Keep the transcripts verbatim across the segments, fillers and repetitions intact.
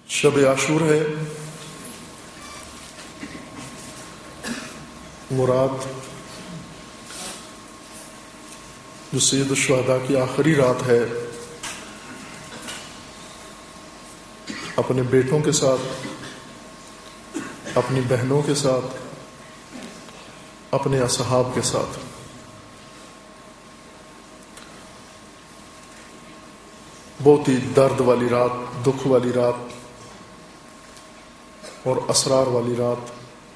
شب عاشور ہے، مراد جو سید الشہداء کی آخری رات ہے، اپنے بیٹوں کے ساتھ، اپنی بہنوں کے ساتھ، اپنے اصحاب کے ساتھ بہت ہی درد والی رات، دکھ والی رات اور اسرار والی رات۔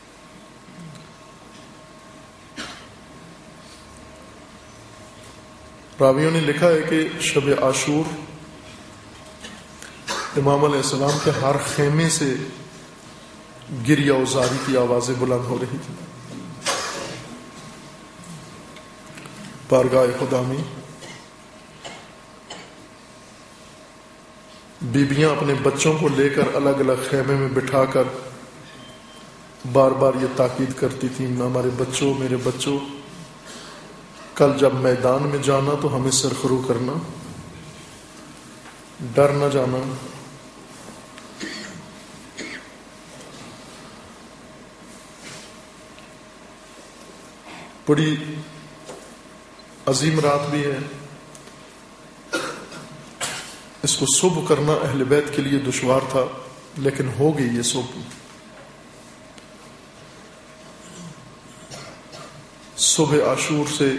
راویوں نے لکھا ہے کہ شب عاشور امام علیہ السلام کے ہر خیمے سے گریہ و زاری کی آوازیں بلند ہو رہی تھی۔ بارگاہ خدا میں بیبیاں اپنے بچوں کو لے کر الگ الگ خیمے میں بٹھا کر بار بار یہ تاکید کرتی تھیں، ہمارے بچوں، میرے بچوں، کل جب میدان میں جانا تو ہمیں سرخرو کرنا، ڈر نہ جانا۔ بڑی عظیم رات بھی ہے، اس کو صبح کرنا اہل بیت کے لیے دشوار تھا، لیکن ہو گئی یہ صبح۔ صبح عاشور سے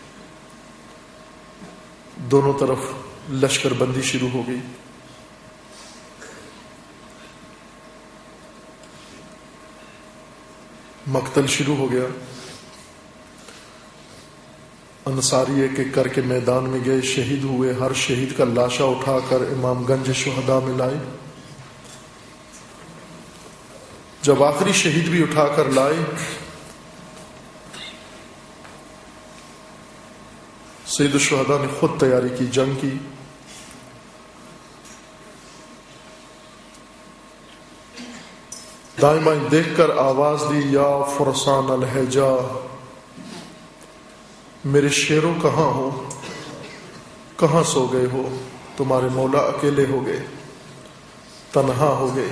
دونوں طرف لشکر بندی شروع ہو گئی۔ مقتل شروع ہو گیا۔ انصاری ایک ایک کر کے میدان میں گئے، شہید ہوئے، ہر شہید کا لاشا اٹھا کر امام گنج شہداء میں لائے۔ جب آخری شہید بھی اٹھا کر لائے، سید الشہداء نے خود تیاری کی، جنگ کی۔ دائیں بائیں دیکھ کر آواز دی، یا فرسان الحجا، میرے شیروں کہاں ہو، کہاں سو گئے ہو؟ تمہارے مولا اکیلے ہو گئے، تنہا ہو گئے۔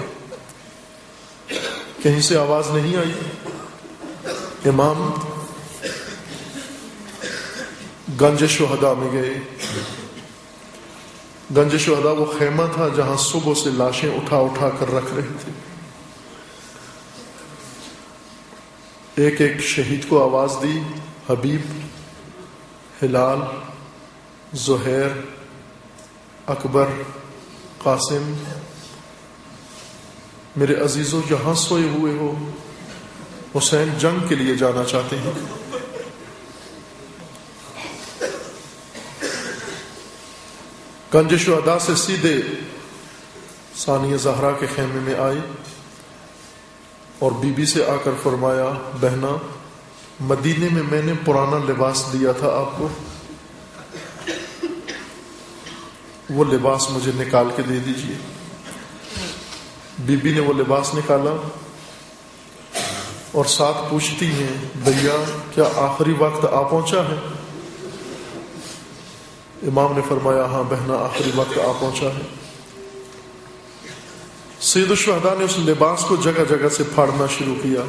کہیں سے آواز نہیں آئی۔ امام گنج شہداء میں گئے۔ گنج شہداء وہ خیمہ تھا جہاں صبح سے لاشیں اٹھا اٹھا کر رکھ رہے تھے۔ ایک ایک شہید کو آواز دی، حبیب، ہلال، زہیر، اکبر، قاسم، میرے عزیزوں یہاں سوئے ہوئے ہو، حسین جنگ کے لیے جانا چاہتے ہیں۔ گنج شہداء سے سیدھے ثانیہ زہرا کے خیمے میں آئے اور بی بی سے آ کر فرمایا، بہنا، مدینے میں میں نے پرانا لباس دیا تھا آپ کو، وہ لباس مجھے نکال کے دے دیجئے۔ بی بی نے وہ لباس نکالا اور ساتھ پوچھتی ہیں، بھیا کیا آخری وقت آ پہنچا ہے؟ امام نے فرمایا، ہاں بہنا، آخری وقت آ پہنچا ہے۔ سید الشہداء نے اس لباس کو جگہ جگہ سے پھاڑنا شروع کیا۔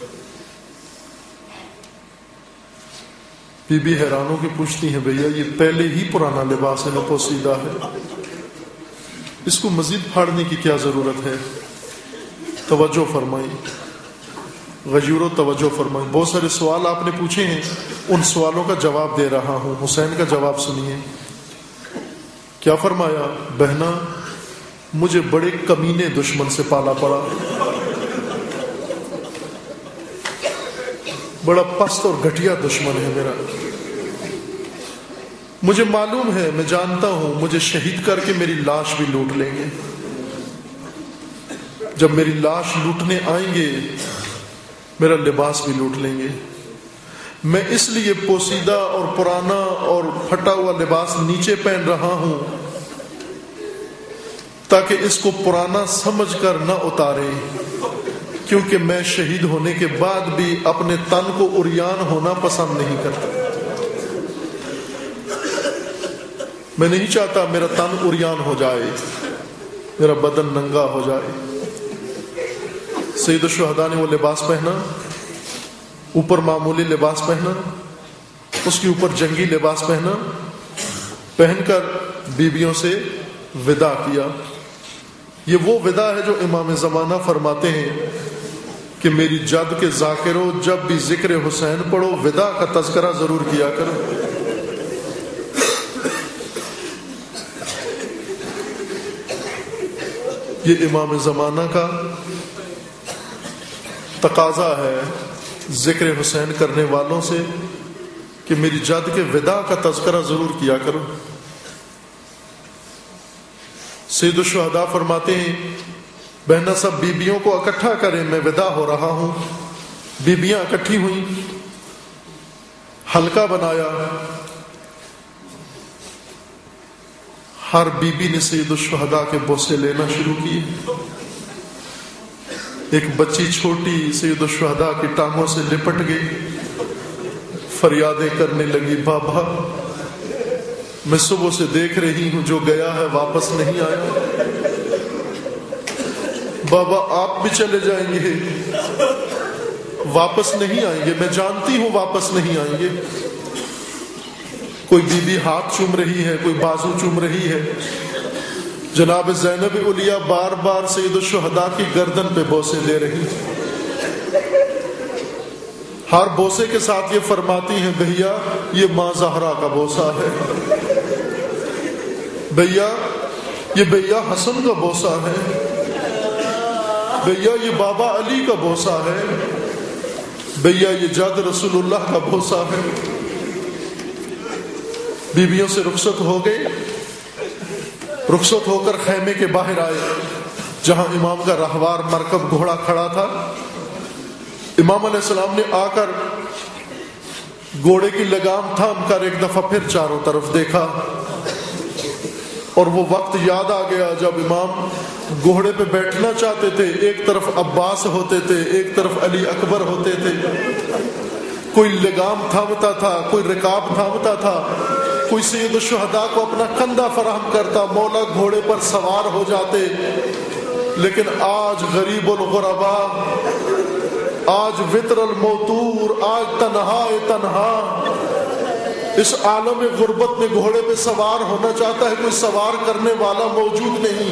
بی بی حیران ہو کے پوچھتی ہیں، بھیا یہ پہلے ہی پرانا لباس ہے، نہ پوسیدہ ہے، اس کو مزید پھاڑنے کی کیا ضرورت ہے؟ توجہ فرمائی، غیور و توجہ فرمائی۔ بہت سارے سوال آپ نے پوچھے ہیں، ان سوالوں کا جواب دے رہا ہوں، حسین کا جواب سنیے۔ کیا فرمایا؟ بہنا، مجھے بڑے کمینے دشمن سے پالا پڑا، بڑا پست اور گھٹیا دشمن ہے میرا، مجھے معلوم ہے، میں جانتا ہوں مجھے شہید کر کے میری لاش بھی لوٹ لیں گے۔ جب میری لاش لوٹنے آئیں گے، میرا لباس بھی لوٹ لیں گے۔ میں اس لیے پوسیدہ اور پرانا اور پھٹا ہوا لباس نیچے پہن رہا ہوں تاکہ اس کو پرانا سمجھ کر نہ اتارے، کیونکہ میں شہید ہونے کے بعد بھی اپنے تن کو عریان ہونا پسند نہیں کرتا۔ میں نہیں چاہتا میرا تن عریان ہو جائے۔ میرا بدن ننگا ہو جائے۔ سید الشہداء نے وہ لباس پہنا، اوپر معمولی لباس پہنا، اس کے اوپر جنگی لباس پہنا، پہن کر بیویوں سے وداع کیا۔ یہ وہ وداع ہے جو امام زمانہ فرماتے ہیں کہ میری جد کے ذاکرو، جب بھی ذکر حسین پڑھو وداع کا تذکرہ ضرور کیا کرو۔ یہ امام زمانہ کا تقاضا ہے ذکر حسین کرنے والوں سے کہ میری جد کے وداع کا تذکرہ ضرور کیا کرو۔ سید الشہداء فرماتے ہیں بہنہ سب بیبیوں کو اکٹھا کریں، میں وداع ہو رہا ہوں۔ بیبیاں اکٹھی ہوئیں، حلقہ بنایا، ہر بیوی نے سید الشہداء کے بوسے لینا شروع کیے۔ ایک بچی چھوٹی سید الشہداء کی ٹانگوں سے لپٹ گئی، فریادیں کرنے لگی، بابا میں صبح سے دیکھ رہی ہوں جو گیا ہے واپس نہیں آیا، بابا آپ بھی چلے جائیں گے، واپس نہیں آئیں گے، میں جانتی ہوں واپس نہیں آئیں گے۔ کوئی بی بی ہاتھ چوم رہی ہے، کوئی بازو چوم رہی ہے۔ جناب زینب علیہ بار بار سید الشہداء کی گردن پہ بوسے دے رہی، ہر بوسے کے ساتھ یہ فرماتی ہیں بھیا یہ ماں زہرا کا بوسہ ہے، بھیا یہ بھیا حسن کا بوسہ ہے، بھیا یہ بابا علی کا بوسہ ہے، بھیا یہ جد رسول اللہ کا بوسہ ہے۔ بیویوں سے رخصت ہو گئے، رخصت ہو کر خیمے کے باہر آئے جہاں امام کا رہوار مرکب گھوڑا کھڑا تھا۔ امام علیہ السلام نے آ کر گھوڑے کی لگام تھام کر ایک دفعہ پھر چاروں طرف دیکھا، اور وہ وقت یاد آ گیا جب امام گھوڑے پہ بیٹھنا چاہتے تھے، ایک طرف عباس ہوتے تھے، ایک طرف علی اکبر ہوتے تھے، کوئی لگام تھامتا تھا، کوئی رکاب تھامتا تھا، کوئی سید الشہداء کو اپنا کندھا فراہم کرتا، مولا گھوڑے پر سوار ہو جاتے۔ لیکن آج غریب الغرباء، آج وطر الموتور، آج تنہا تنہا اس عالم غربت میں گھوڑے پہ سوار ہونا چاہتا ہے، کوئی سوار کرنے والا موجود نہیں۔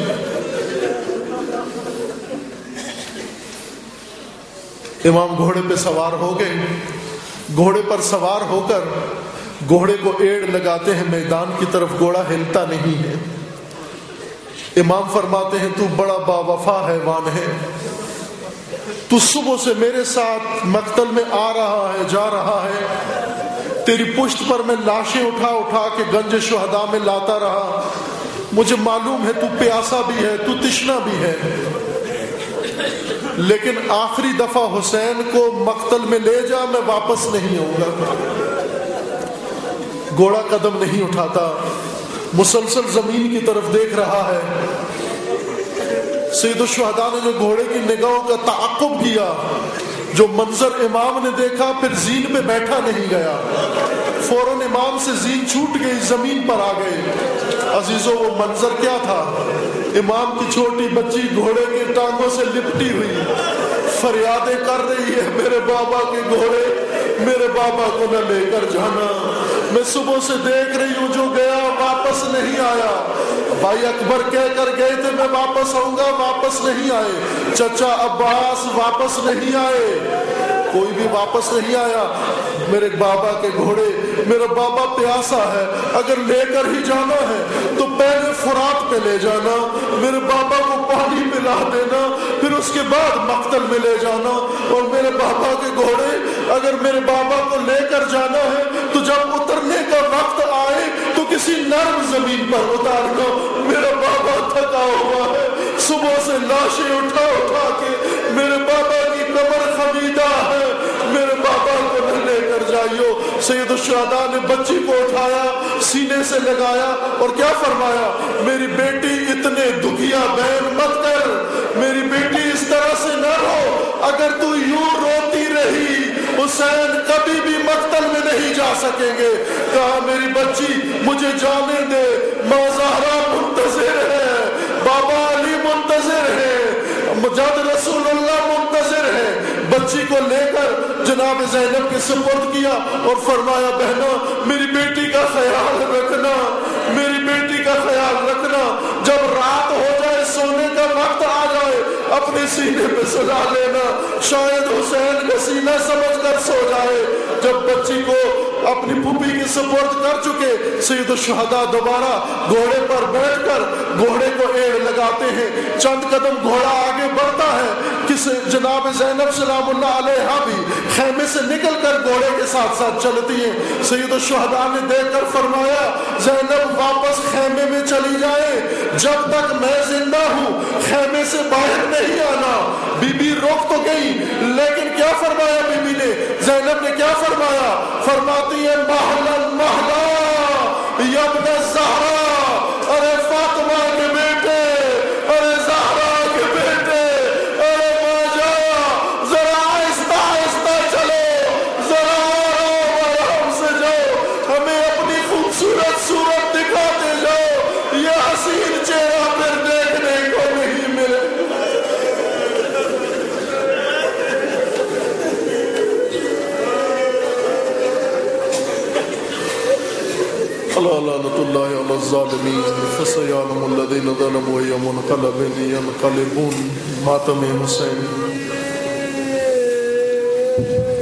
امام گھوڑے پہ سوار ہو گئے، گھوڑے پر سوار ہو کر گھوڑے کو ایڑ لگاتے ہیں میدان کی طرف، گھوڑا ہلتا نہیں ہے۔ امام فرماتے ہیں تو بڑا با وفا حیوان ہے، تو صبح سے میرے ساتھ مقتل میں آ رہا ہے، جا رہا ہے، تیری پشت پر میں لاشیں اٹھا اٹھا کے گنج شہداء میں لاتا رہا، مجھے معلوم ہے تو پیاسا بھی ہے، تو تشنا بھی ہے، لیکن آخری دفعہ حسین کو مقتل میں لے جا، میں واپس نہیں آؤں گا۔ گھوڑا قدم نہیں اٹھاتا، مسلسل زمین کی طرف دیکھ رہا ہے۔ سید الشہداء نے جو گھوڑے کی نگاہوں کا تعاقب کیا، جو منظر امام نے دیکھا، پھر زین پہ بیٹھا نہیں گیا، فوراً امام سے زین چھوٹ گئی، زمین پر آ گئے۔ عزیزوں وہ منظر کیا تھا؟ امام کی چھوٹی بچی گھوڑے کی ٹانگوں سے لپٹی ہوئی فریادیں کر رہی ہے، میرے بابا کے گھوڑے، میرے بابا کو نہ لے کر جانا، میں صبح سے دیکھ رہی ہوں جو گیا واپس نہیں آیا۔ بھائی اکبر کہہ کر گئے تھے میں واپس آؤں گا، واپس نہیں آئے، چچا عباس واپس نہیں آئے، کوئی بھی واپس نہیں آیا۔ میرے بابا کے گھوڑے، میرا بابا پیاسا ہے، اگر لے کر ہی جانا ہے تو پہلے فرات پہ لے جانا، میرے بابا کو پانی پلا دینا، پھر اس کے بعد مقتل میں لے جانا، اور میرے بابا کے گھوڑے اگر میرے بابا کو لے کر جانا ہے تو جب اترنے کا وقت آئے تو کسی نرم زمین پر اتارنا، میرا بابا تھکا ہوا ہے، صبح سے لاشیں اٹھا اٹھا کے میرے بابا کی کمر خمیدہ ہے، میرے بابا کو نہ لے کر جائیو۔ سید الشہداء نے بچی کو اٹھایا، سینے سے لگایا اور کیا فرمایا، میری بیٹی اتنے دکھیا بہن مت کر، میری بیٹی اس طرح سے نہ رو، اگر تو یوں روتی رہی حسین کبھی بھی مقتل میں نہیں جا سکیں گے۔ کہا میری بچی مجھے جانے دے، ماں زہرا منتظر ہے، بابا علی منتظر ہے، جب رسول اللہ منتظر ہے، بچی کو لے کر جناب زینب کے سپرد کیا اور فرمایا بہنوں میری بیٹی کا خیال رکھنا، میری بیٹی کا خیال رکھنا، جب رات ہو جائے سونے کا وقت آ جائے اپنے سینے پہ سلا لینا، شاید حسین کا سینہ سمجھ کر سو جائے۔ جب بچی کو اپنی پھوپھی کے سپرد کر چکے، سید الشہداء دوبارہ گھوڑے پر بیٹھ کر گھوڑے کو ایڑ لگاتے ہیں، چند قدم گھوڑا آگے بڑھتا ہے، کس جناب زینب سلام اللہ علیہا بھی خیمے سے نکل کر گھوڑے کے ساتھ ساتھ چلتی ہیں۔ سید الشہداء نے دیکھ کر فرمایا زینب واپس خیمے میں چلی جائے، جب تک میں زندہ ہوں خیمے سے باہر نہیں آنا۔ بی بی روک تو گئی لیکن کیا فرمایا بی بی نے، زینب نے کیا فرمایا؟ فرماتی ہے محلا محلا یا ابن الزہرا، ارے فاطمہ کے بیٹے، ارے زہرا کے بیٹے، ارے ماجا ذرا آہستہ آہستہ چلو، ذرا آرام آرام سے جاؤ، ہمیں اپنی خوبصورت صورت دکھاتے جاؤ، یہ حسین چہرہ پھر دیکھنے کو نہیں ملے۔ اللہ لعنت اللہ علی الظالمین فسیعلم الذین ظلموا أی منقلب ینقلبون۔ ماتم حسین۔